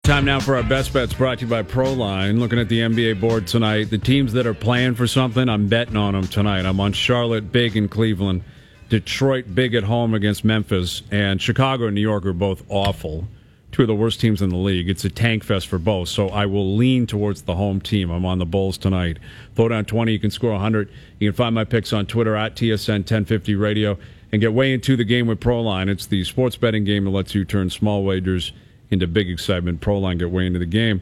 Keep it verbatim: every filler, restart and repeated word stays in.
Time now for our best bets brought to you by Proline. Looking at the N B A board tonight, the teams that are playing for something, I'm betting on them tonight. I'm on Charlotte big in Cleveland, Detroit big at home against Memphis, and Chicago and New York are both awful. Two of the worst teams in the league. It's a tank fest for both, so I will lean towards the home team. I'm on the Bulls tonight. Throw down twenty, you can score one hundred. You can find my picks on Twitter at T S N ten fifty Radio and get way into the game with Proline. It's the sports betting game that lets you turn small wagers into big excitement. Proline, get way into the game.